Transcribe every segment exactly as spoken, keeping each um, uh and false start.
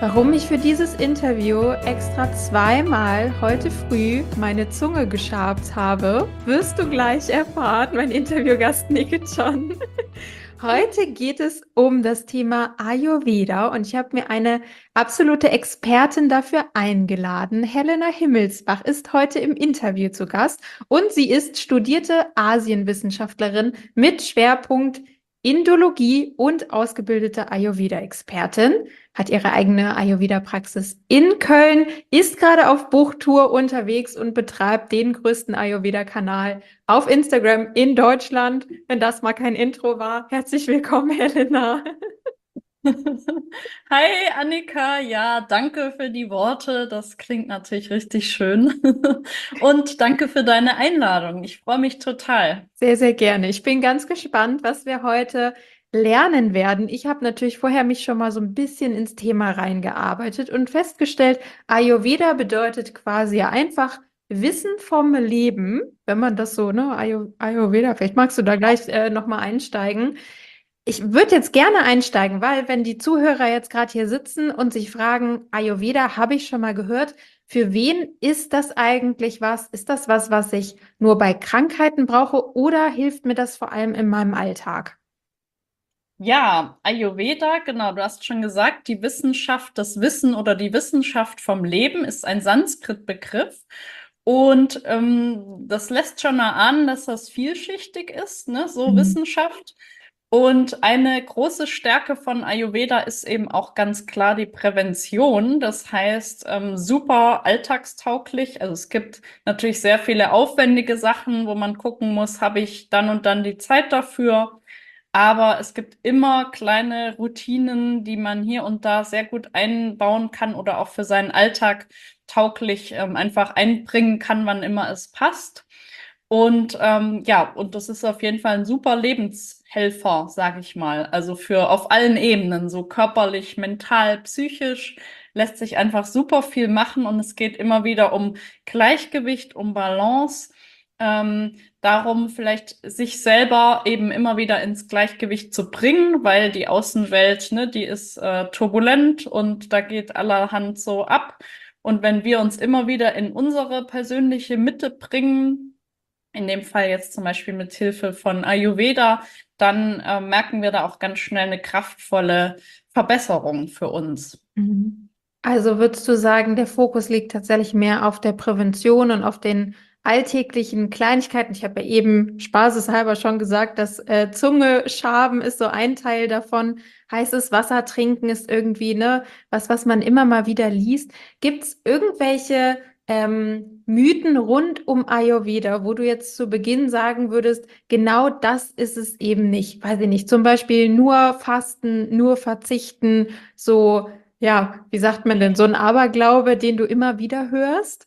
Warum ich für dieses Interview extra zweimal heute früh meine Zunge geschabt habe, wirst du gleich erfahren, mein Interviewgast nickt schon. Heute geht es um das Thema Ayurveda und ich habe mir eine absolute Expertin dafür eingeladen. Helena Himmelsbach ist heute im Interview zu Gast und sie ist studierte Asienwissenschaftlerin mit Schwerpunkt Indologie und ausgebildete Ayurveda-Expertin, hat ihre eigene Ayurveda-Praxis in Köln, ist gerade auf Buchtour unterwegs und betreibt den größten Ayurveda-Kanal auf Instagram in Deutschland. Wenn das mal kein Intro war, herzlich willkommen, Helena. Hi Annika, ja, danke für die Worte. Das klingt natürlich richtig schön. Und danke für deine Einladung. Ich freue mich total. Sehr, sehr gerne. Ich bin ganz gespannt, was wir heute lernen werden. Ich habe natürlich vorher mich schon mal so ein bisschen ins Thema reingearbeitet und festgestellt, Ayurveda bedeutet quasi ja einfach Wissen vom Leben, wenn man das so, ne, Ayu- Ayurveda, vielleicht magst du da gleich äh, nochmal einsteigen. Ich würde jetzt gerne einsteigen, weil wenn die Zuhörer jetzt gerade hier sitzen und sich fragen, Ayurveda habe ich schon mal gehört, für wen ist das eigentlich was? Ist das was, was ich nur bei Krankheiten brauche oder hilft mir das vor allem in meinem Alltag? Ja, Ayurveda, genau, du hast schon gesagt, die Wissenschaft, das Wissen oder die Wissenschaft vom Leben ist ein Sanskrit-Begriff. Und ähm, das lässt schon erahnen, dass das vielschichtig ist, ne, so Mhm. Wissenschaft. Und eine große Stärke von Ayurveda ist eben auch ganz klar die Prävention. Das heißt, ähm, super alltagstauglich. Also es gibt natürlich sehr viele aufwendige Sachen, wo man gucken muss, habe ich dann und dann die Zeit dafür. Aber es gibt immer kleine Routinen, die man hier und da sehr gut einbauen kann oder auch für seinen Alltag tauglich ähm, einfach einbringen kann, wann immer es passt. Und ähm, ja, und das ist auf jeden Fall ein super Lebenshelfer, sage ich mal. Also für auf allen Ebenen, so körperlich, mental, psychisch, lässt sich einfach super viel machen und es geht immer wieder um Gleichgewicht, um Balance. Ähm, darum, vielleicht sich selber eben immer wieder ins Gleichgewicht zu bringen, weil die Außenwelt, ne, die ist äh, turbulent und da geht allerhand so ab. Und wenn wir uns immer wieder in unsere persönliche Mitte bringen, in dem Fall jetzt zum Beispiel mit Hilfe von Ayurveda, dann äh, merken wir da auch ganz schnell eine kraftvolle Verbesserung für uns. Mhm. Also würdest du sagen, der Fokus liegt tatsächlich mehr auf der Prävention und auf den alltäglichen Kleinigkeiten? Ich habe ja eben spaßeshalber schon gesagt, dass äh, Zunge schaben ist so ein Teil davon. Heißes Wasser trinken ist irgendwie, ne, was, was man immer mal wieder liest. Gibt es irgendwelche ähm, Mythen rund um Ayurveda, wo du jetzt zu Beginn sagen würdest, genau das ist es eben nicht? Weiß ich nicht, zum Beispiel nur Fasten, nur Verzichten, so ja, wie sagt man denn, so ein Aberglaube, den du immer wieder hörst?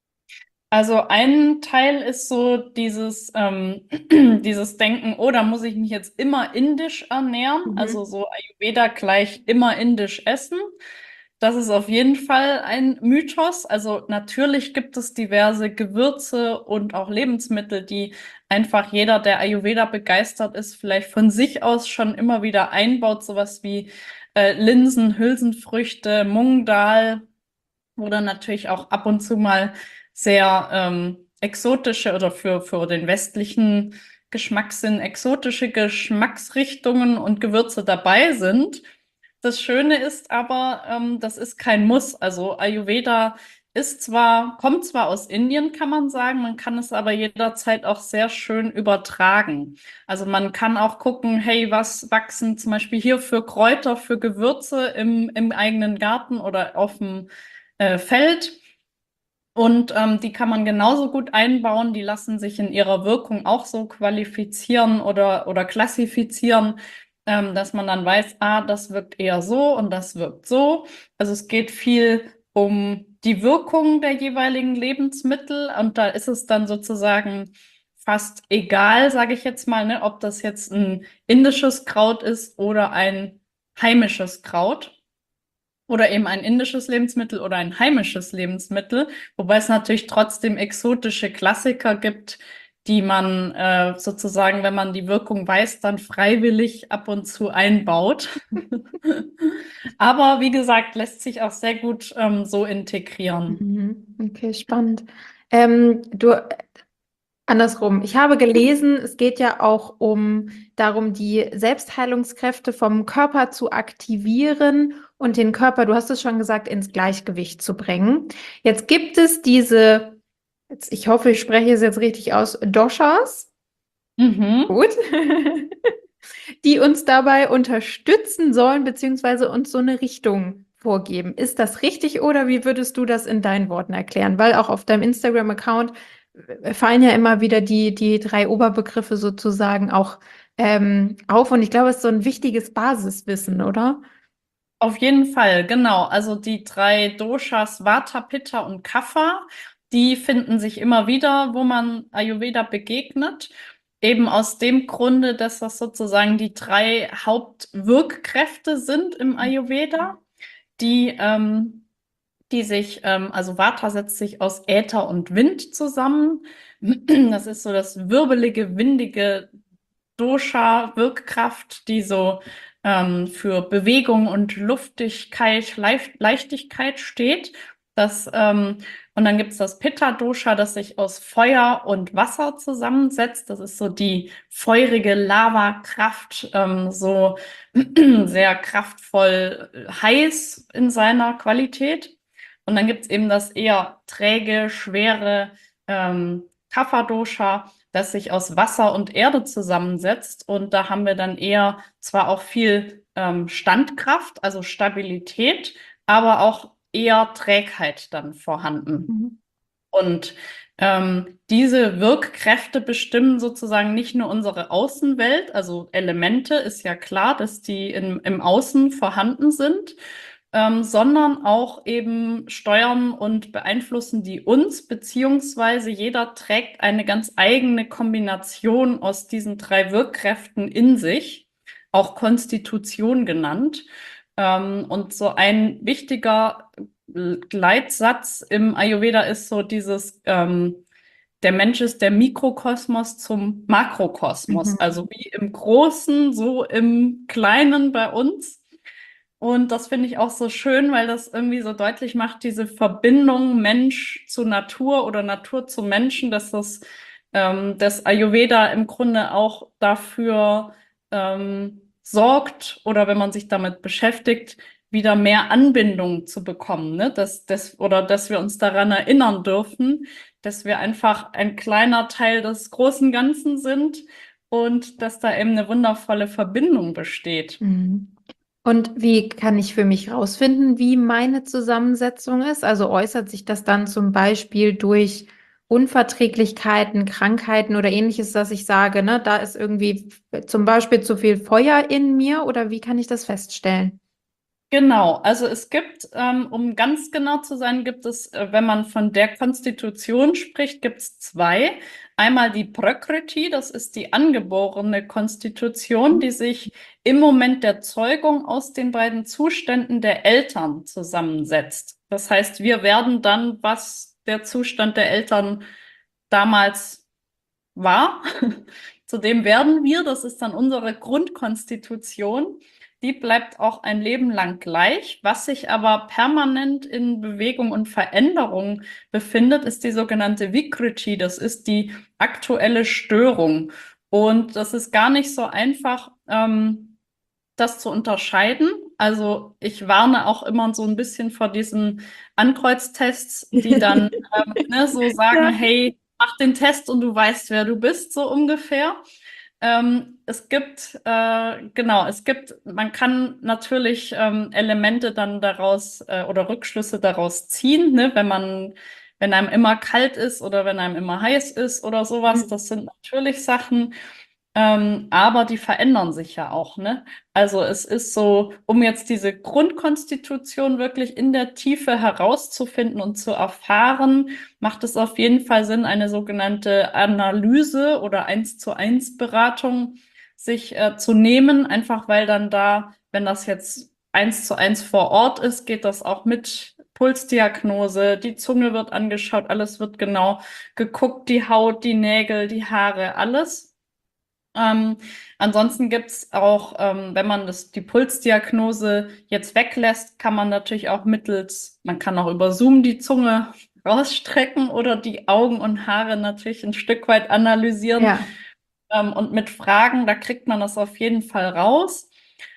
Also ein Teil ist so dieses, ähm, dieses Denken, oh, da muss ich mich jetzt immer indisch ernähren, also Mhm. so Ayurveda gleich immer indisch essen. Das ist auf jeden Fall ein Mythos. Also natürlich gibt es diverse Gewürze und auch Lebensmittel, die einfach jeder, der Ayurveda begeistert ist, vielleicht von sich aus schon immer wieder einbaut, sowas wie äh, Linsen, Hülsenfrüchte, Mung Dal oder natürlich auch ab und zu mal sehr ähm, exotische oder für, für den westlichen Geschmackssinn exotische Geschmacksrichtungen und Gewürze dabei sind. Das Schöne ist aber, ähm, das ist kein Muss. Also Ayurveda ist zwar, kommt zwar aus Indien, kann man sagen, man kann es aber jederzeit auch sehr schön übertragen. Also man kann auch gucken, hey, was wachsen zum Beispiel hier für Kräuter, für Gewürze im, im eigenen Garten oder auf dem äh, Feld. Und ähm, die kann man genauso gut einbauen. Die lassen sich in ihrer Wirkung auch so qualifizieren oder, oder klassifizieren, ähm, dass man dann weiß, ah, das wirkt eher so und das wirkt so. Also es geht viel um die Wirkung der jeweiligen Lebensmittel und da ist es dann sozusagen fast egal, sage ich jetzt mal, ne, ob das jetzt ein indisches Kraut ist oder ein heimisches Kraut oder eben ein indisches Lebensmittel oder ein heimisches Lebensmittel, wobei es natürlich trotzdem exotische Klassiker gibt, die man äh, sozusagen, wenn man die Wirkung weiß, dann freiwillig ab und zu einbaut. Aber wie gesagt, lässt sich auch sehr gut ähm, so integrieren. Mhm. Okay, spannend. Ähm, du, andersrum. Ich habe gelesen, es geht ja auch um darum, die Selbstheilungskräfte vom Körper zu aktivieren und den Körper, du hast es schon gesagt, ins Gleichgewicht zu bringen. Jetzt gibt es diese, jetzt, ich hoffe, ich spreche es jetzt richtig aus, Doshas, Mhm. gut, die uns dabei unterstützen sollen, beziehungsweise uns so eine Richtung vorgeben. Ist das richtig oder wie würdest du das in deinen Worten erklären? Weil auch auf deinem Instagram-Account äh, fallen ja immer wieder die, die drei Oberbegriffe sozusagen auch ähm, auf und ich glaube, es ist so ein wichtiges Basiswissen, oder? Auf jeden Fall, genau. Also die drei Doshas Vata, Pitta und Kapha, die finden sich immer wieder, wo man Ayurveda begegnet. Eben aus dem Grunde, dass das sozusagen die drei Hauptwirkkräfte sind im Ayurveda, die, ähm, die sich, ähm, also Vata setzt sich aus Äther und Wind zusammen. Das ist so das wirbelige, windige Dosha, Wirkkraft, die so ähm, für Bewegung und Luftigkeit, Leicht Leichtigkeit steht. Das, ähm, und dann gibt es das Pitta-Dosha, das sich aus Feuer und Wasser zusammensetzt. Das ist so die feurige Lava-Kraft, ähm, so sehr kraftvoll äh, heiß in seiner Qualität. Und dann gibt es eben das eher träge, schwere ähm, Kapha-Dosha, das sich aus Wasser und Erde zusammensetzt. Und da haben wir dann eher zwar auch viel ähm, Standkraft, also Stabilität, aber auch eher Trägheit dann vorhanden. Mhm. Und ähm, diese Wirkkräfte bestimmen sozusagen nicht nur unsere Außenwelt, also Elemente ist ja klar, dass die in, im Außen vorhanden sind, ähm, sondern auch eben steuern und beeinflussen die uns, beziehungsweise jeder trägt eine ganz eigene Kombination aus diesen drei Wirkkräften in sich, auch Konstitution genannt. Ähm, und so ein wichtiger Leitsatz im Ayurveda ist so dieses, ähm, der Mensch ist der Mikrokosmos zum Makrokosmos, Mhm. also wie im Großen, so im Kleinen bei uns. Und das finde ich auch so schön, weil das irgendwie so deutlich macht, diese Verbindung Mensch zu Natur oder Natur zu Menschen, dass das, ähm, das Ayurveda im Grunde auch dafür ähm, sorgt oder wenn man sich damit beschäftigt, wieder mehr Anbindung zu bekommen, ne? Dass, dass, oder dass wir uns daran erinnern dürfen, dass wir einfach ein kleiner Teil des großen Ganzen sind und dass da eben eine wundervolle Verbindung besteht. Mhm. Und wie kann ich für mich rausfinden, wie meine Zusammensetzung ist? Also äußert sich das dann zum Beispiel durch Unverträglichkeiten, Krankheiten oder ähnliches, dass ich sage, ne, da ist irgendwie zum Beispiel zu viel Feuer in mir oder wie kann ich das feststellen? Genau, also es gibt, ähm, um ganz genau zu sein, gibt es, äh, wenn man von der Konstitution spricht, gibt es zwei. Einmal die Prakriti, das ist die angeborene Konstitution, die sich im Moment der Zeugung aus den beiden Zuständen der Eltern zusammensetzt. Das heißt, wir werden dann, was der Zustand der Eltern damals war, zu dem werden wir, das ist dann unsere Grundkonstitution. Die bleibt auch ein Leben lang gleich. Was sich aber permanent in Bewegung und Veränderung befindet, ist die sogenannte Vikruti. Das ist die aktuelle Störung. Und das ist gar nicht so einfach, ähm, das zu unterscheiden. Also ich warne auch immer so ein bisschen vor diesen Ankreuztests, die dann ähm, ne, so sagen, Ja. hey, mach den Test und du weißt, wer du bist, so ungefähr. Ähm, es gibt, äh, genau, es gibt, man kann natürlich ähm, Elemente dann daraus äh, oder Rückschlüsse daraus ziehen, ne, wenn man, wenn einem immer kalt ist oder wenn einem immer heiß ist oder sowas. Das sind natürlich Sachen, ähm, aber die verändern sich ja auch, ne? Also es ist so, um jetzt diese Grundkonstitution wirklich in der Tiefe herauszufinden und zu erfahren, macht es auf jeden Fall Sinn, eine sogenannte Analyse oder eins zu eins Beratung sich äh, zu nehmen, einfach weil dann da, wenn das jetzt eins zu eins vor Ort ist, geht das auch mit Pulsdiagnose, die Zunge wird angeschaut, alles wird genau geguckt, die Haut, die Nägel, die Haare, alles. Ähm, ansonsten gibt's auch, ähm, wenn man das, die Pulsdiagnose jetzt weglässt, kann man natürlich auch mittels, man kann auch über Zoom die Zunge rausstrecken oder die Augen und Haare natürlich ein Stück weit analysieren. Ja. Ähm, und mit Fragen, da kriegt man das auf jeden Fall raus.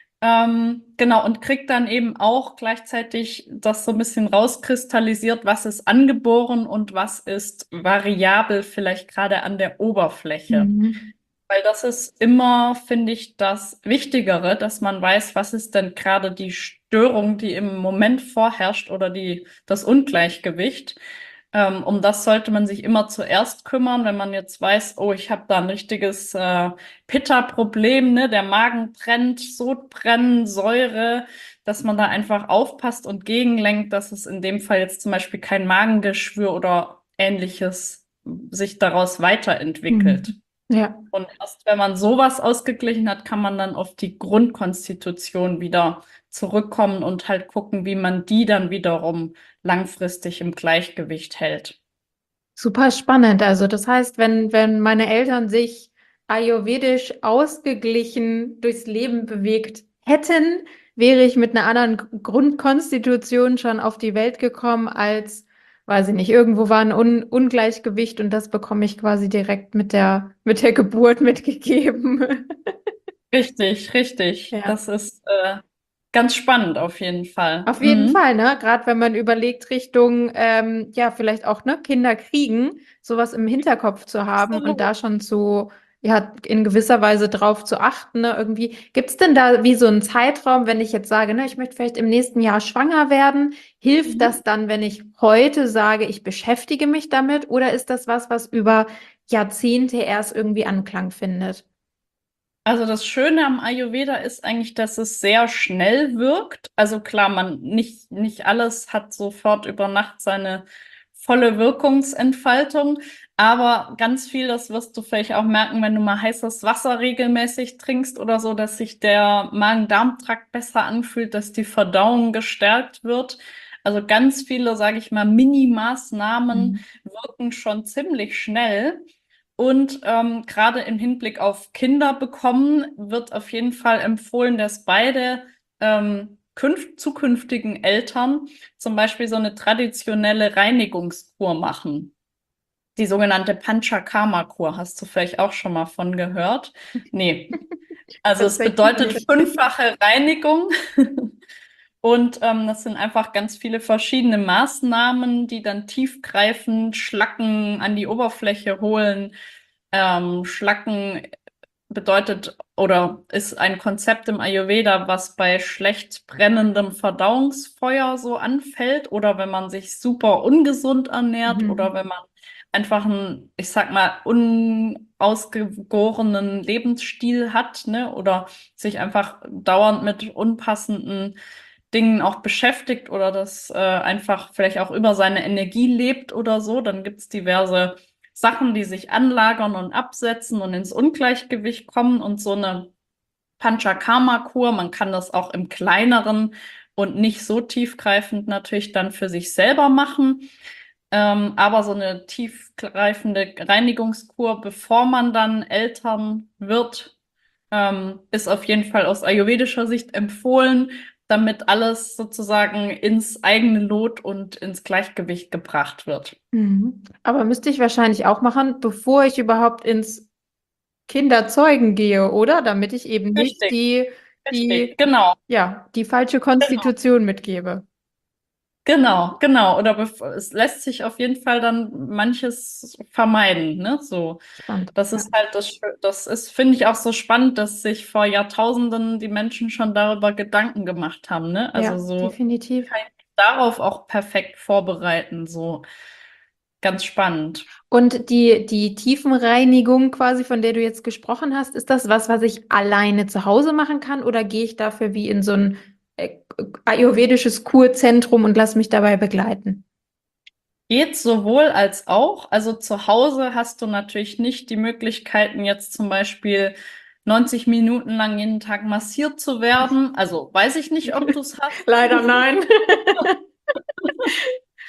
Ähm, genau, und kriegt dann eben auch gleichzeitig das so ein bisschen rauskristallisiert, was ist angeboren und was ist variabel, vielleicht gerade an der Oberfläche. Mhm. Weil das ist immer, finde ich, das Wichtigere, dass man weiß, was ist denn gerade die Störung, die im Moment vorherrscht oder die, das Ungleichgewicht. Ähm, um das sollte man sich immer zuerst kümmern, wenn man jetzt weiß, oh, ich habe da ein richtiges äh, Pitta-Problem, ne? Der Magen brennt, Sodbrennen, Säure, dass man da einfach aufpasst und gegenlenkt, dass es in dem Fall jetzt zum Beispiel kein Magengeschwür oder ähnliches sich daraus weiterentwickelt. Mhm. Ja. Und erst wenn man sowas ausgeglichen hat, kann man dann auf die Grundkonstitution wieder zurückkommen und halt gucken, wie man die dann wiederum langfristig im Gleichgewicht hält. Super spannend. Also das heißt, wenn, wenn meine Eltern sich ayurvedisch ausgeglichen durchs Leben bewegt hätten, wäre ich mit einer anderen G- Grundkonstitution schon auf die Welt gekommen als, weiß ich nicht, irgendwo war ein Un Ungleichgewicht und das bekomme ich quasi direkt mit der, mit der Geburt mitgegeben. Richtig, richtig. Ja. Das ist äh, ganz spannend auf jeden Fall. Auf jeden Mhm. Fall, ne? Gerade wenn man überlegt, Richtung, ähm, ja, vielleicht auch, ne, Kinder kriegen, sowas im Hinterkopf zu haben und Absolut. da schon zu, ja, in gewisser Weise drauf zu achten, ne? Irgendwie, gibt es denn da wie so einen Zeitraum, wenn ich jetzt sage, ne, ich möchte vielleicht im nächsten Jahr schwanger werden? Hilft Mhm. das dann, wenn ich heute sage, ich beschäftige mich damit? Oder ist das was, was über Jahrzehnte erst irgendwie Anklang findet? Also das Schöne am Ayurveda ist eigentlich, dass es sehr schnell wirkt. Also klar, man nicht, nicht alles hat sofort über Nacht seine volle Wirkungsentfaltung, aber ganz viel, das wirst du vielleicht auch merken, wenn du mal heißes Wasser regelmäßig trinkst oder so, dass sich der Magen-Darm-Trakt besser anfühlt, dass die Verdauung gestärkt wird. Also ganz viele, sage ich mal, Mini-Maßnahmen Mhm. wirken schon ziemlich schnell. Und ähm, gerade im Hinblick auf Kinder bekommen, wird auf jeden Fall empfohlen, dass beide ähm, künft zukünftigen Eltern zum Beispiel so eine traditionelle Reinigungskur machen. Die sogenannte Panchakarma-Kur. Hast du vielleicht auch schon mal von gehört? Nee. Also es Tatsächlich bedeutet nicht. fünffache Reinigung. Und ähm, das sind einfach ganz viele verschiedene Maßnahmen, die dann tiefgreifend Schlacken an die Oberfläche holen. Ähm, Schlacken bedeutet oder ist ein Konzept im Ayurveda, was bei schlecht brennendem Verdauungsfeuer so anfällt oder wenn man sich super ungesund ernährt oder Mhm. wenn man einfach einen, ich sag mal, unausgegorenen Lebensstil hat, ne, oder sich einfach dauernd mit unpassenden Dingen auch beschäftigt oder das äh, einfach vielleicht auch über seine Energie lebt oder so, dann gibt's diverse Sachen, die sich anlagern und absetzen und ins Ungleichgewicht kommen und so eine Panchakarma-Kur, man kann das auch im kleineren und nicht so tiefgreifend natürlich dann für sich selber machen. Ähm, aber so eine tiefgreifende Reinigungskur, bevor man dann Eltern wird, ähm, ist auf jeden Fall aus ayurvedischer Sicht empfohlen, damit alles sozusagen ins eigene Lot und ins Gleichgewicht gebracht wird. Mhm. Aber müsste ich wahrscheinlich auch machen, bevor ich überhaupt ins Kinderzeugen gehe, oder? Damit ich eben nicht Richtig, die, richtig, die, genau. ja, die falsche Genau. Konstitution mitgebe. Genau, genau. Oder bef- es lässt sich auf jeden Fall dann manches vermeiden, ne? So. Spannend. Das Ja, ist halt das, Schö- das ist, finde ich auch so spannend, dass sich vor Jahrtausenden die Menschen schon darüber Gedanken gemacht haben, ne? Also ja, so definitiv. kann ich mich darauf auch perfekt vorbereiten, so ganz spannend. Und die, die Tiefenreinigung quasi, von der du jetzt gesprochen hast, ist das was, was ich alleine zu Hause machen kann oder gehe ich dafür wie in so ein äh, ayurvedisches Kurzentrum und lass mich dabei begleiten? Geht sowohl als auch. Also zu Hause hast du natürlich nicht die Möglichkeiten, jetzt zum Beispiel neunzig Minuten lang jeden Tag massiert zu werden. Also weiß ich nicht, ob du es hast. Leider nein.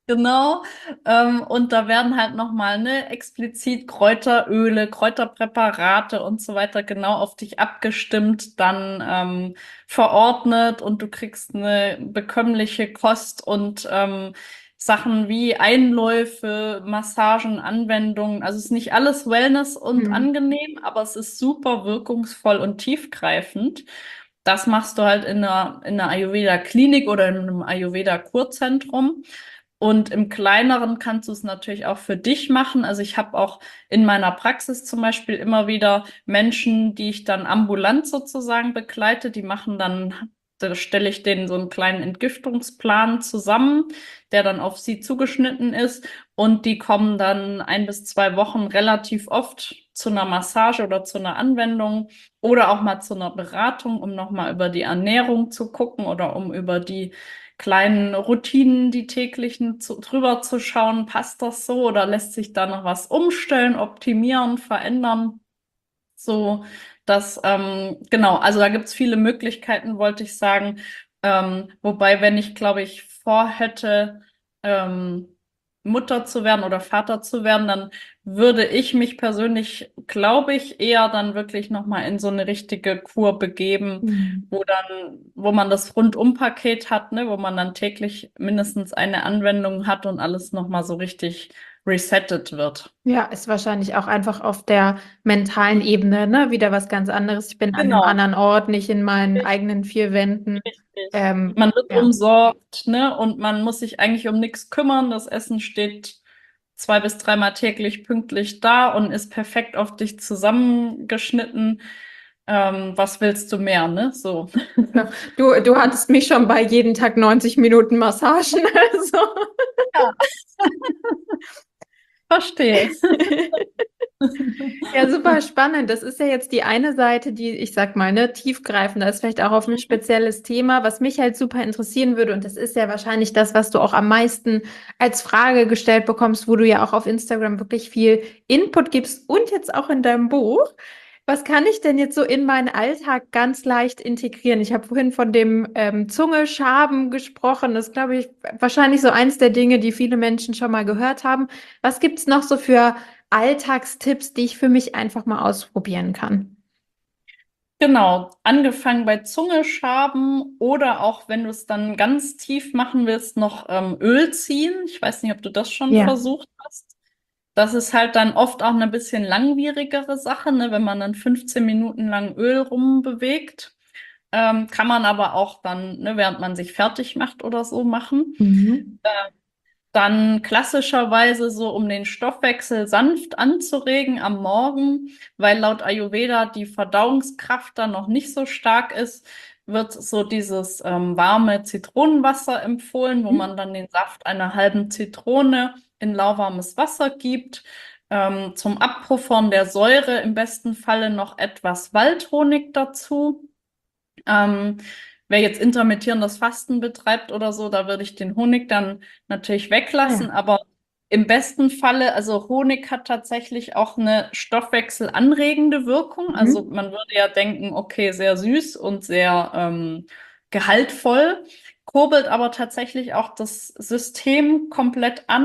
Genau. Ähm, und da werden halt nochmal ne, explizit Kräuteröle, Kräuterpräparate und so weiter genau auf dich abgestimmt, dann ähm, verordnet und du kriegst eine bekömmliche Kost und ähm, Sachen wie Einläufe, Massagen, Anwendungen. Also es ist nicht alles Wellness und Mhm. angenehm, aber es ist super wirkungsvoll und tiefgreifend. Das machst du halt in einer, in einer Ayurveda-Klinik oder in einem Ayurveda-Kurzentrum. Und im Kleineren kannst du es natürlich auch für dich machen. Also ich habe auch in meiner Praxis zum Beispiel immer wieder Menschen, die ich dann ambulant sozusagen begleite. Die machen dann, da stelle ich denen so einen kleinen Entgiftungsplan zusammen, der dann auf sie zugeschnitten ist. Und die kommen dann ein bis zwei Wochen relativ oft zu einer Massage oder zu einer Anwendung oder auch mal zu einer Beratung, um nochmal über die Ernährung zu gucken oder um über die kleinen Routinen, die täglichen zu, drüber zu schauen, passt das so oder lässt sich da noch was umstellen, optimieren, verändern? So, dass, ähm, genau, also da gibt's viele Möglichkeiten, wollte ich sagen. Ähm, wobei, wenn ich, glaube ich, vorhätte, ähm, Mutter zu werden oder Vater zu werden, dann würde ich mich persönlich, glaube ich, eher dann wirklich nochmal in so eine richtige Kur begeben, Mhm. wo dann, wo man das Rundum-Paket hat, ne, wo man dann täglich mindestens eine Anwendung hat und alles nochmal so richtig resettet wird. Ja, ist wahrscheinlich auch einfach auf der mentalen Ebene, ne, wieder was ganz anderes. Ich bin an einem Genau. anderen Ort, nicht in meinen eigenen vier Wänden. Richtig. Ähm, Man wird ja. umsorgt, ne? Und man muss sich eigentlich um nichts kümmern. Das Essen steht zwei bis dreimal täglich pünktlich da und ist perfekt auf dich zusammengeschnitten. Ähm, was willst du mehr, ne? So. Ja. Du, du hattest mich schon bei jeden Tag neunzig Minuten Massagen, also. Ja, verstehe. Ja, super spannend. Das ist ja jetzt die eine Seite, die, ich sag mal, ne, tiefgreifender ist, vielleicht auch auf ein spezielles Thema, was mich halt super interessieren würde. Und das ist ja wahrscheinlich das, was du auch am meisten als Frage gestellt bekommst, wo du ja auch auf Instagram wirklich viel Input gibst und jetzt auch in deinem Buch. Was kann ich denn jetzt so in meinen Alltag ganz leicht integrieren? Ich habe vorhin von dem ähm, Zunge-Schaben gesprochen. Das ist, glaube ich, wahrscheinlich so eins der Dinge, die viele Menschen schon mal gehört haben. Was gibt's noch so für Alltagstipps, die ich für mich einfach mal ausprobieren kann? Genau, angefangen bei Zungeschaben oder auch, wenn du es dann ganz tief machen willst, noch ähm, Öl ziehen. Ich weiß nicht, ob du das schon Ja. versucht hast. Das ist halt dann oft auch eine bisschen langwierigere Sache, ne, wenn man dann fünfzehn Minuten lang Öl rumbewegt. Ähm, kann man aber auch dann, ne, während man sich fertig macht oder so machen. Mhm. Dann klassischerweise so, um den Stoffwechsel sanft anzuregen am Morgen, weil laut Ayurveda die Verdauungskraft dann noch nicht so stark ist, wird so dieses ähm, warme Zitronenwasser empfohlen, wo man dann den Saft einer halben Zitrone in lauwarmes Wasser gibt. Ähm, zum Abpuffern der Säure im besten Falle noch etwas Waldhonig dazu. Ähm, wer jetzt intermittierendes Fasten betreibt oder so, da würde ich den Honig dann natürlich Ah weglassen. ja. Aber im besten Falle, also Honig hat tatsächlich auch eine stoffwechselanregende Wirkung. Also Mhm. man würde ja denken, okay, sehr süß und sehr ähm, gehaltvoll, kurbelt aber tatsächlich auch das System komplett an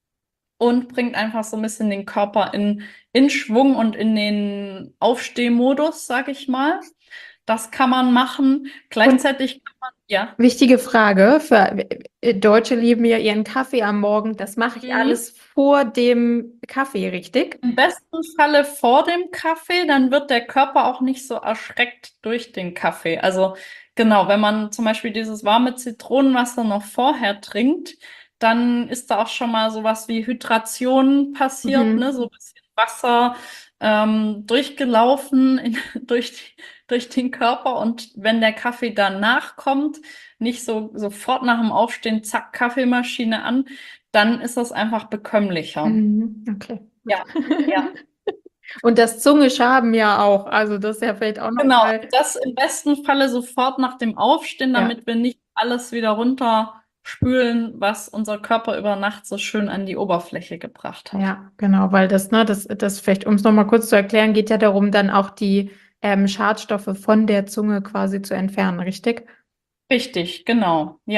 und bringt einfach so ein bisschen den Körper in, in Schwung und in den Aufstehmodus, sag ich mal. Das kann man machen. Und Gleichzeitig kann man, ja. wichtige Frage für äh, Deutsche lieben ja ihren Kaffee am Morgen. Das mache ich Mhm. alles vor dem Kaffee, richtig? Im besten Falle vor dem Kaffee, dann wird der Körper auch nicht so erschreckt durch den Kaffee. Also genau, wenn man zum Beispiel dieses warme Zitronenwasser noch vorher trinkt, dann ist da auch schon mal sowas wie Hydration passiert, ne? Mhm. So ein bisschen Wasser ähm, durchgelaufen in, durch, die- durch den Körper. Und wenn der Kaffee danach kommt, nicht so sofort nach dem Aufstehen, zack, Kaffeemaschine an, dann ist das einfach bekömmlicher. Mhm. Okay. Ja, ja. Und das Zungeschaben ja auch. Also das ist ja vielleicht auch Genau, nochmal. das im besten Falle sofort nach dem Aufstehen, Ja. damit wir nicht alles wieder runterspülen, was unser Körper über Nacht so schön an die Oberfläche gebracht hat. Ja, genau, weil das, ne, das, das vielleicht, um es nochmal kurz zu erklären, geht ja darum, dann auch die ähm, Schadstoffe von der Zunge quasi zu entfernen, richtig? Richtig, genau, ja.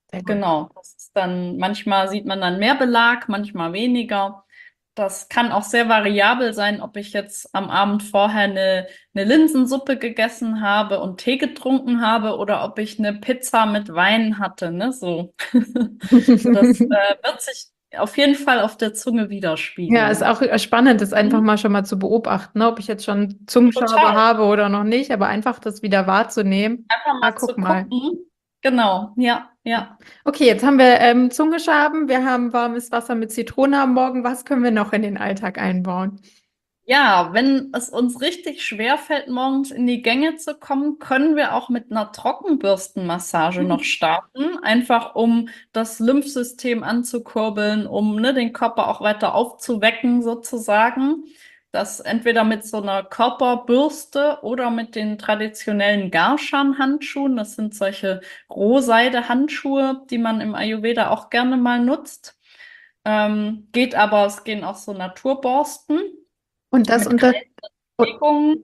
Sehr gut. Genau. Das ist dann, manchmal sieht man dann mehr Belag, manchmal weniger. Das kann auch sehr variabel sein, ob ich jetzt am Abend vorher eine, eine Linsensuppe gegessen habe und Tee getrunken habe oder ob ich eine Pizza mit Wein hatte, ne? So. Das äh, wird sich auf jeden Fall auf der Zunge Ja, ist widerspiegeln. auch spannend, das einfach Mhm. mal schon mal zu beobachten, ne? Ob ich jetzt schon Zungenschaber Total. habe oder noch nicht, aber einfach das wieder wahrzunehmen. Einfach Ah, mal guck zu mal. gucken. Genau, ja, ja. Okay, jetzt haben wir ähm, Zungenschaben, wir haben warmes Wasser mit Zitrone am Morgen. Was können wir noch in den Alltag einbauen? Ja, wenn es uns richtig schwer fällt, morgens in die Gänge zu kommen, können wir auch mit einer Trockenbürstenmassage noch starten, einfach um das Lymphsystem anzukurbeln, um ne, den Körper auch weiter aufzuwecken sozusagen. Das entweder mit so einer Körperbürste oder mit den traditionellen Garshan-Handschuhen. Das sind solche Rohseide-Handschuhe, die man im Ayurveda auch gerne mal nutzt. Ähm, geht aber, es gehen auch so Naturborsten Und das mit unter... oh, Bewegungen.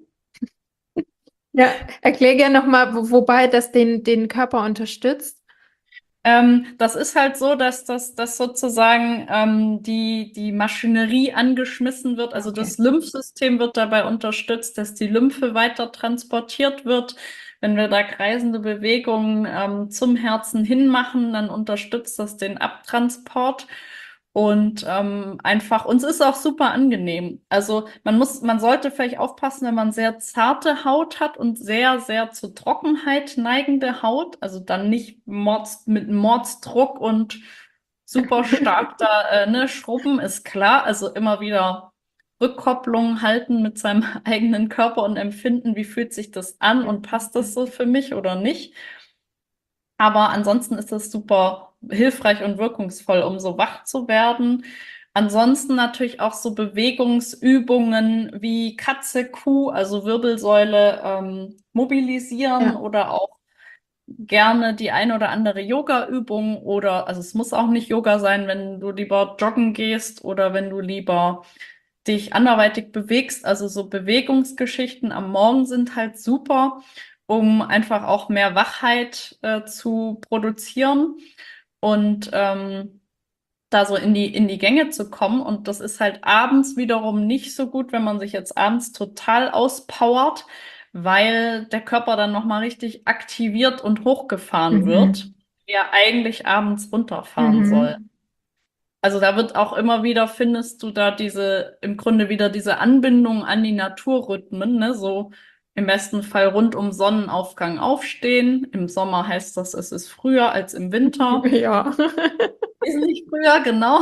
ja, erklär gerne nochmal, wo, wobei das den, den Körper unterstützt. Ähm, das ist halt so, dass das dass sozusagen ähm, die, die Maschinerie angeschmissen wird. Also Okay. das Lymphsystem wird dabei unterstützt, dass die Lymphe weiter transportiert wird. Wenn wir da kreisende Bewegungen ähm, zum Herzen hin machen, dann unterstützt das den Abtransport. Und ähm, einfach, uns ist auch super angenehm. Also man muss, man sollte vielleicht aufpassen, wenn man sehr zarte Haut hat und sehr, sehr zu Trockenheit neigende Haut. Also dann nicht Mords, mit Mordsdruck und super stark da äh, ne, schrubben, ist klar. Also immer wieder Rückkopplung halten mit seinem eigenen Körper und empfinden, wie fühlt sich das an und passt das so für mich oder nicht. Aber ansonsten ist das super hilfreich und wirkungsvoll, um so wach zu werden. Ansonsten natürlich auch so Bewegungsübungen wie Katze, Kuh, also Wirbelsäule ähm, mobilisieren Ja. oder auch gerne die ein oder andere Yoga-Übung oder, also es muss auch nicht Yoga sein, wenn du lieber joggen gehst oder wenn du lieber dich anderweitig bewegst. Also so Bewegungsgeschichten am Morgen sind halt super, um einfach auch mehr Wachheit äh, zu produzieren und ähm, da so in die, in die Gänge zu kommen. Und das ist halt abends wiederum nicht so gut, wenn man sich jetzt abends total auspowert, weil der Körper dann nochmal richtig aktiviert und hochgefahren wird, Mhm. der eigentlich abends runterfahren soll. Mhm. Also da wird auch immer wieder, findest du da diese, im Grunde wieder diese Anbindung an die Naturrhythmen, ne? So im besten Fall rund um Sonnenaufgang aufstehen. Im Sommer heißt das, es ist früher als im Winter. Ja. Wesentlich früher, genau.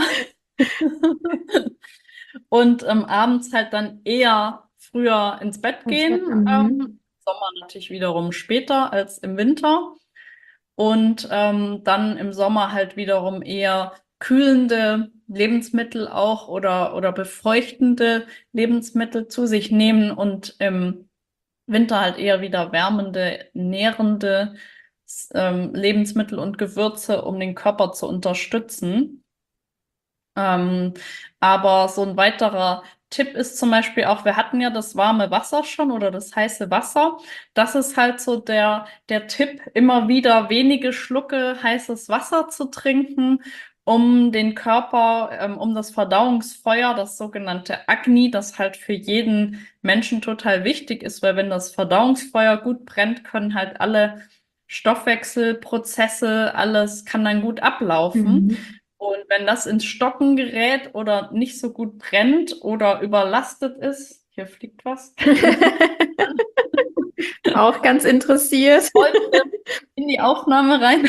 Und ähm, abends halt dann eher früher ins Bett Ins gehen. Bett. Ähm, Mhm. im Sommer natürlich wiederum später als im Winter. Und ähm, dann im Sommer halt wiederum eher kühlende Lebensmittel auch oder, oder befeuchtende Lebensmittel zu sich nehmen und im Winter halt eher wieder wärmende, nährende ähm, Lebensmittel und Gewürze, um den Körper zu unterstützen. Ähm, aber so ein weiterer Tipp ist zum Beispiel auch, wir hatten ja das warme Wasser schon oder das heiße Wasser. Das ist halt so der, der Tipp, immer wieder wenige Schlucke heißes Wasser zu trinken, um den Körper, ähm, um das Verdauungsfeuer, das sogenannte Agni, das halt für jeden Menschen total wichtig ist, weil wenn das Verdauungsfeuer gut brennt, können halt alle Stoffwechselprozesse, alles kann dann gut ablaufen. Mhm. Und wenn das ins Stocken gerät oder nicht so gut brennt oder überlastet ist, hier fliegt was, Auch ganz interessiert. heute in die Aufnahme rein.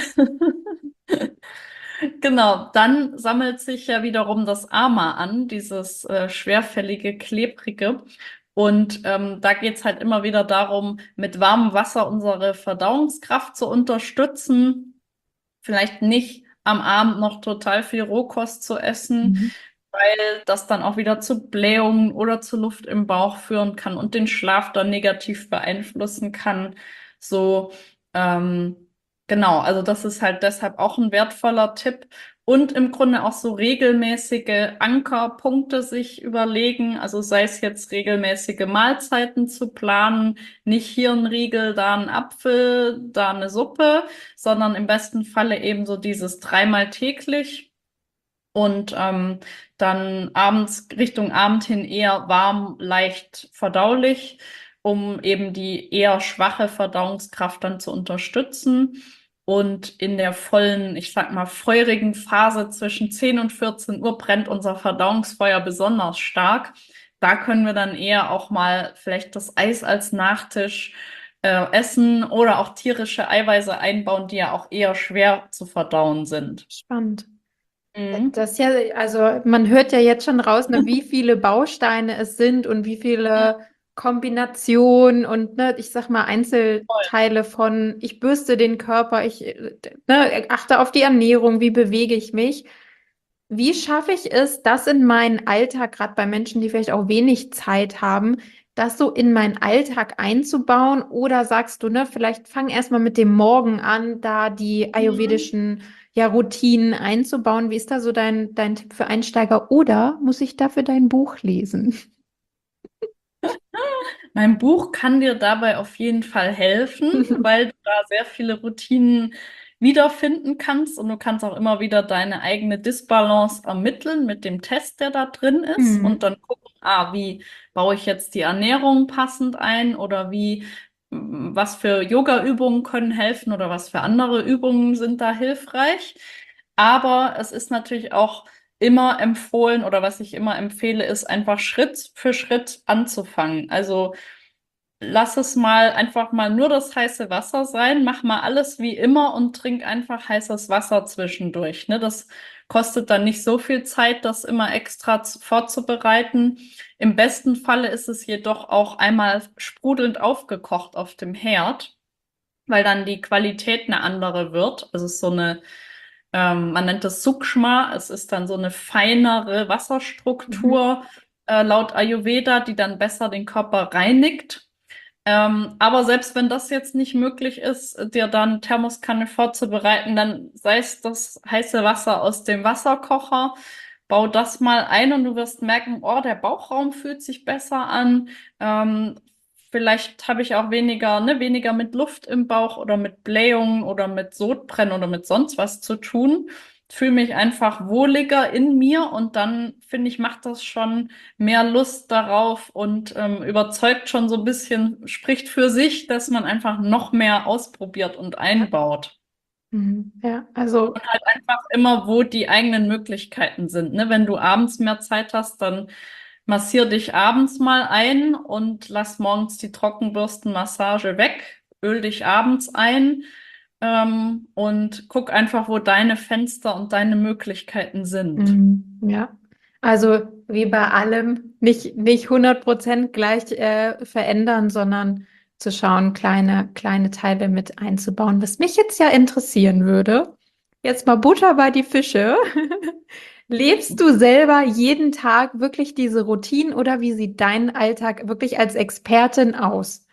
Genau, dann sammelt sich ja wiederum das Ama an, dieses äh, schwerfällige, klebrige. Und ähm, da geht's halt immer wieder darum, mit warmem Wasser unsere Verdauungskraft zu unterstützen. Vielleicht nicht am Abend noch total viel Rohkost zu essen, Mhm. weil das dann auch wieder zu Blähungen oder zu Luft im Bauch führen kann und den Schlaf dann negativ beeinflussen kann. So, ähm, genau, also das ist halt deshalb auch ein wertvoller Tipp. und im Grunde auch so regelmäßige Ankerpunkte sich überlegen. Also sei es jetzt regelmäßige Mahlzeiten zu planen, nicht hier ein Riegel, da ein Apfel, da eine Suppe, sondern im besten Falle eben so dieses dreimal täglich. Und ähm, dann abends, Richtung Abend hin eher warm, leicht verdaulich, um eben die eher schwache Verdauungskraft dann zu unterstützen. Und in der vollen, ich sag mal, feurigen Phase zwischen zehn und vierzehn Uhr brennt unser Verdauungsfeuer besonders stark. Da können wir dann eher auch mal vielleicht das Eis als Nachtisch äh, essen oder auch tierische Eiweiße einbauen, die ja auch eher schwer zu verdauen sind. Spannend. Mhm. Das ist ja, also man hört ja jetzt schon raus, ne, wie viele Bausteine es sind und wie viele Kombinationen und ne, ich sag mal Einzelteile von, ich bürste den Körper, ich äh, ne, achte auf die Ernährung, wie bewege ich mich. Wie schaffe ich es, das in meinen Alltag, gerade bei Menschen, die vielleicht auch wenig Zeit haben, das so in meinen Alltag einzubauen? Oder sagst du, ne, vielleicht fang erstmal mit dem Morgen an, da die Mhm. ayurvedischen ja, Routinen einzubauen. Wie ist da so dein, dein Tipp für Einsteiger? Oder muss ich dafür dein Buch lesen? Mein Buch kann dir dabei auf jeden Fall helfen, weil du da sehr viele Routinen wiederfinden kannst und du kannst auch immer wieder deine eigene Disbalance ermitteln mit dem Test, der da drin ist und Mhm. dann gucken, ah, wie baue ich jetzt die Ernährung passend ein oder wie, m, was für Yoga-Übungen können helfen oder was für andere Übungen sind da hilfreich. Aber es ist natürlich auch immer empfohlen oder was ich immer empfehle, ist einfach Schritt für Schritt anzufangen. Also lass es mal einfach mal nur das heiße Wasser sein. Mach mal alles wie immer und trink einfach heißes Wasser zwischendurch. Ne? Das kostet dann nicht so viel Zeit, das immer extra zu- vorzubereiten. Im besten Falle ist es jedoch auch einmal sprudelnd aufgekocht auf dem Herd, weil dann die Qualität eine andere wird. Also es ist so eine, ähm, man nennt das Sukshma. Es ist dann so eine feinere Mhm. Wasserstruktur, äh, laut Ayurveda, die dann besser den Körper reinigt. Ähm, aber selbst wenn das jetzt nicht möglich ist, dir dann Thermoskanne vorzubereiten, dann sei es das heiße Wasser aus dem Wasserkocher, bau das mal ein und du wirst merken, oh, der Bauchraum fühlt sich besser an. Ähm, vielleicht habe ich auch weniger, ne, weniger mit Luft im Bauch oder mit Blähungen oder mit Sodbrennen oder mit sonst was zu tun. Fühle mich einfach wohliger in mir und dann finde ich, macht das schon mehr Lust darauf und ähm, überzeugt schon so ein bisschen, spricht für sich, dass man einfach noch mehr ausprobiert und Ja. einbaut. Mhm. Ja, also Halt einfach immer, wo die eigenen Möglichkeiten sind. Ne? Wenn du abends mehr Zeit hast, dann massier dich abends mal ein und lass morgens die Trockenbürstenmassage weg, öl dich abends ein ähm, und guck einfach, wo deine Fenster und deine Möglichkeiten sind. Mhm, ja, also wie bei allem nicht, nicht hundert Prozent gleich äh, verändern, sondern zu schauen, kleine, kleine Teile mit einzubauen. Was mich jetzt ja interessieren würde, jetzt mal Butter bei die Fische. Lebst du selber jeden Tag wirklich diese Routinen oder wie sieht dein Alltag wirklich als Expertin aus?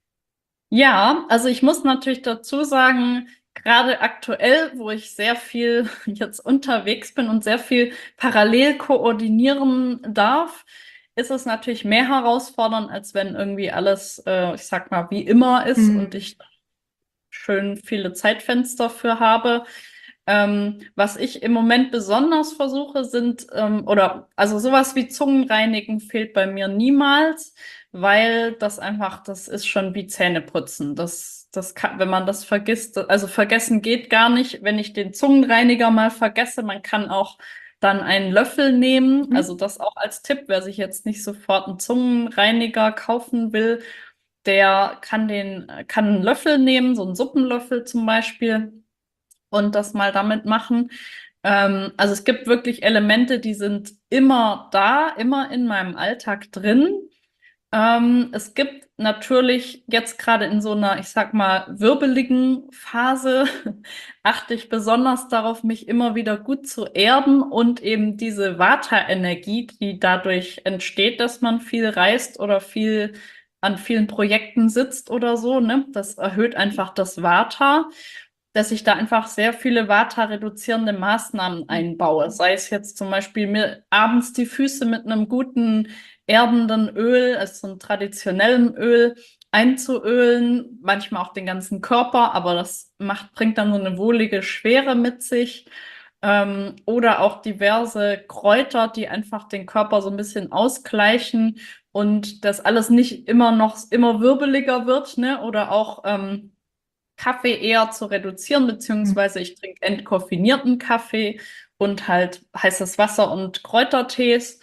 Ja, also ich muss natürlich dazu sagen, gerade aktuell, wo ich sehr viel jetzt unterwegs bin und sehr viel parallel koordinieren darf, ist es natürlich mehr herausfordernd, als wenn irgendwie alles, äh, ich sag mal, wie immer ist und Mhm. ich schön viele Zeitfenster für habe. Ähm, was ich im Moment besonders versuche, sind, ähm, oder also sowas wie Zungenreinigen fehlt bei mir niemals, weil das einfach, das ist schon wie Zähneputzen. Das, das kann, wenn man das vergisst, also vergessen geht gar nicht, wenn ich den Zungenreiniger mal vergesse. Man kann auch dann einen Löffel nehmen. Mhm. Also das auch als Tipp, wer sich jetzt nicht sofort einen Zungenreiniger kaufen will, der kann den, kann einen Löffel nehmen, so einen Suppenlöffel zum Beispiel und das mal damit machen. Ähm, also es gibt wirklich Elemente, die sind immer da, immer in meinem Alltag drin. Ähm, es gibt natürlich jetzt gerade in so einer, ich sag mal, wirbeligen Phase, achte ich besonders darauf, mich immer wieder gut zu erden und eben diese Vata-Energie, die dadurch entsteht, dass man viel reist oder viel an vielen Projekten sitzt oder so, ne? Das erhöht einfach das Vata. dass ich da einfach sehr viele Vata-reduzierende Maßnahmen einbaue. Sei es jetzt zum Beispiel mir abends die Füße mit einem guten erdenden Öl, also so einem traditionellen Öl, einzuölen, manchmal auch den ganzen Körper, aber das macht, bringt dann so eine wohlige Schwere mit sich. Ähm, oder auch diverse Kräuter, die einfach den Körper so ein bisschen ausgleichen und das alles nicht immer noch immer wirbeliger wird, ne? Oder auch ähm, Kaffee eher zu reduzieren, beziehungsweise ich trinke entkoffinierten Kaffee und halt heißes Wasser und Kräutertees,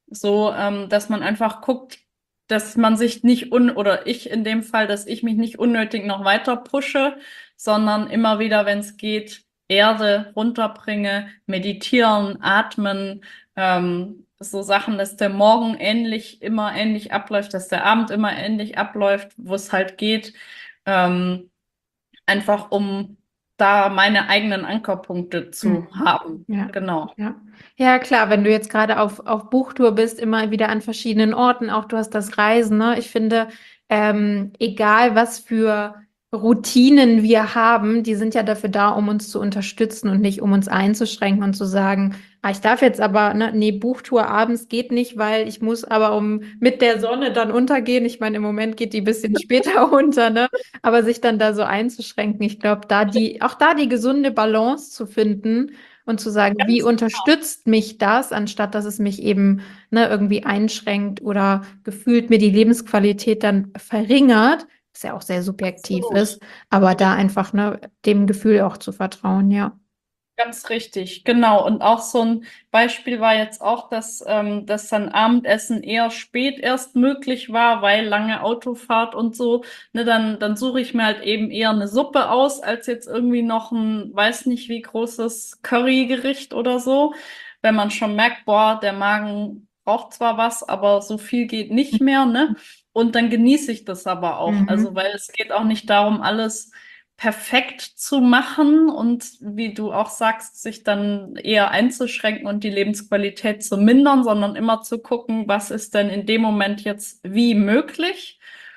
so ähm, dass man einfach guckt, dass man sich nicht un oder ich in dem Fall, dass ich mich nicht unnötig noch weiter pushe, sondern immer wieder, wenn es geht, Erde runterbringe, meditieren, atmen, ähm, so Sachen, dass der Morgen ähnlich immer ähnlich abläuft, dass der Abend immer ähnlich abläuft, wo es halt geht. Ähm, Einfach um da meine eigenen Ankerpunkte zu Mhm. haben. Ja, Genau. ja. Ja, klar, wenn du jetzt gerade auf, auf Buchtour bist, immer wieder an verschiedenen Orten, auch du hast das Reisen, ne? Ich finde, ähm, egal was für Routinen wir haben, die sind ja dafür da, um uns zu unterstützen und nicht um uns einzuschränken und zu sagen, ah, ich darf jetzt aber, ne, nee, Buchtour abends geht nicht, weil ich muss aber um mit der Sonne dann untergehen. Ich meine, im Moment geht die ein bisschen später unter, ne? Aber sich dann da so einzuschränken, ich glaube, da die, auch da die gesunde Balance zu finden und zu sagen, wie Ganz unterstützt mich das, anstatt dass es mich eben, ne, irgendwie einschränkt oder gefühlt mir die Lebensqualität dann verringert, was ja auch sehr subjektiv absolut. ist, aber da einfach, ne, dem Gefühl auch zu vertrauen, ja. Ganz richtig, genau. Und auch so ein Beispiel war jetzt auch, dass, ähm, dass dann Abendessen eher spät erst möglich war, weil lange Autofahrt und so. Ne, dann, dann suche ich mir halt eben eher eine Suppe aus, als jetzt irgendwie noch ein, weiß nicht wie großes Currygericht oder so. Wenn man schon merkt, boah, der Magen braucht zwar was, aber so viel geht nicht mehr, ne? Und dann genieße ich das aber auch. Also, Mhm. weil es geht auch nicht darum, alles perfekt zu machen und wie du auch sagst, sich dann eher einzuschränken und die Lebensqualität zu mindern, sondern immer zu gucken, was ist denn in dem Moment jetzt wie möglich.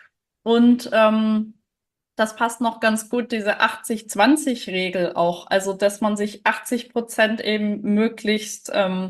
Und ähm, das passt noch ganz gut, diese achtzig zwanzig Regel auch. Also, dass man sich achtzig Prozent eben möglichst ähm,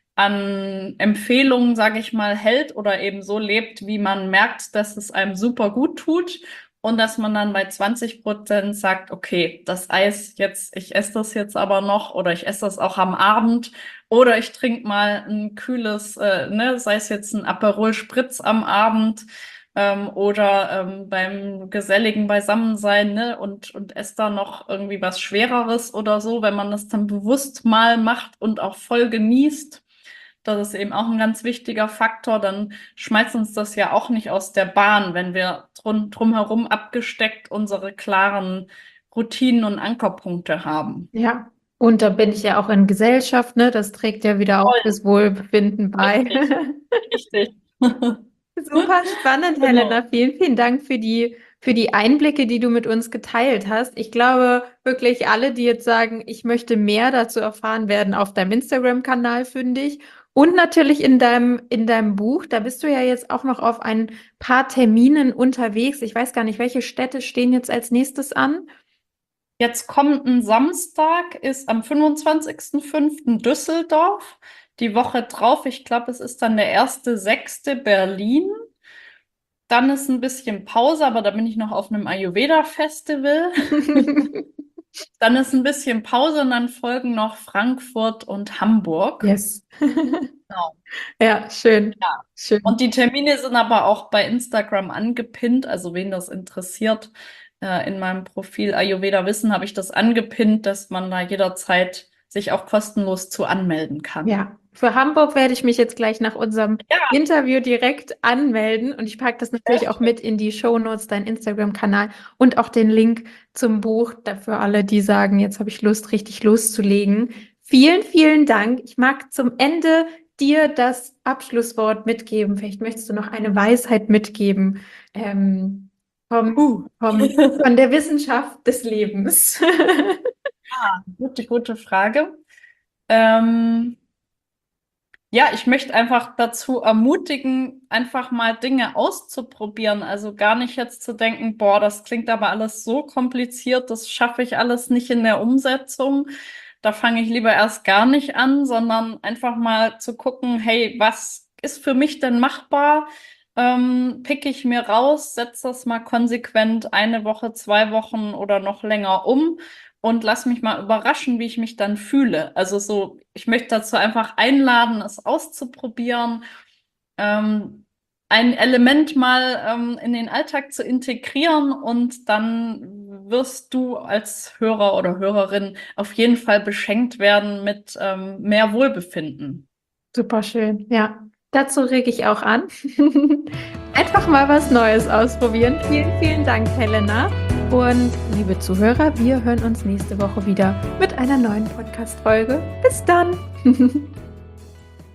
an Empfehlungen, sage ich mal, hält oder eben so lebt, wie man merkt, dass es einem super gut tut. Und dass man dann bei zwanzig Prozent sagt, okay, das Eis jetzt, ich esse das jetzt aber noch oder ich esse das auch am Abend oder ich trinke mal ein kühles, äh, ne, sei es jetzt ein Aperol Spritz am Abend ähm, oder ähm, beim geselligen Beisammensein, ne, und, und esse da noch irgendwie was Schwereres oder so, wenn man das dann bewusst mal macht und auch voll genießt. Das ist eben auch ein ganz wichtiger Faktor. Dann schmeißt uns das ja auch nicht aus der Bahn, wenn wir drum, drumherum abgesteckt unsere klaren Routinen und Ankerpunkte haben. Ja. Und da bin ich ja auch in Gesellschaft, ne? Das trägt ja wieder auch Voll, fürs Wohlbefinden bei. richtig, richtig. Super spannend, Genau. Helena. Vielen, vielen Dank für die, für die Einblicke, die du mit uns geteilt hast. Ich glaube, wirklich alle, die jetzt sagen, ich möchte mehr dazu erfahren, werden auf deinem Instagram-Kanal fündig und natürlich in deinem, in deinem Buch. Da bist du ja jetzt auch noch auf ein paar Terminen unterwegs. Ich weiß gar nicht, welche Städte stehen jetzt als nächstes an? Jetzt kommt ein Samstag, ist am fünfundzwanzigsten fünften Düsseldorf. Die Woche drauf, ich glaube, es ist dann der erste sechste Berlin. Dann ist ein bisschen Pause, aber da bin ich noch auf einem Ayurveda-Festival. Dann ist ein bisschen Pause und dann folgen noch Frankfurt und Hamburg. Yes. Genau. Ja, schön. Ja. Schön. Und die Termine sind aber auch bei Instagram angepinnt, also wen das interessiert. Äh, in meinem Profil Ayurveda Wissen habe ich das angepinnt, dass man da jederzeit sich auch kostenlos zu anmelden kann. Ja, für Hamburg werde ich mich jetzt gleich nach unserem Ja, Interview direkt anmelden und ich packe das sehr natürlich auch schön. mit in die Shownotes, deinen Instagram-Kanal und auch den Link zum Buch, da für alle, die sagen, jetzt habe ich Lust, richtig loszulegen. Vielen, vielen Dank. Ich mag zum Ende dir das Abschlusswort mitgeben. Vielleicht möchtest du noch eine Weisheit mitgeben, ähm, vom, Uh. vom, von der Wissenschaft des Lebens. Gute, gute Frage. Ähm, Ja, ich möchte einfach dazu ermutigen, einfach mal Dinge auszuprobieren. Also gar nicht jetzt zu denken, boah, das klingt aber alles so kompliziert, das schaffe ich alles nicht in der Umsetzung. Da fange ich lieber erst gar nicht an, sondern einfach mal zu gucken, hey, was ist für mich denn machbar? Ähm, pick ich mir raus, setze das mal konsequent eine Woche, zwei Wochen oder noch länger um und lass mich mal überraschen, wie ich mich dann fühle. Also so, ich möchte dazu einfach einladen, es auszuprobieren, ähm, ein Element mal ähm, in den Alltag zu integrieren und dann wirst du als Hörer oder Hörerin auf jeden Fall beschenkt werden mit ähm, mehr Wohlbefinden. Super schön, ja. Dazu rege ich auch an. Einfach mal was Neues ausprobieren. Vielen, vielen Dank, Helena. Und liebe Zuhörer, wir hören uns nächste Woche wieder mit einer neuen Podcast-Folge. Bis dann!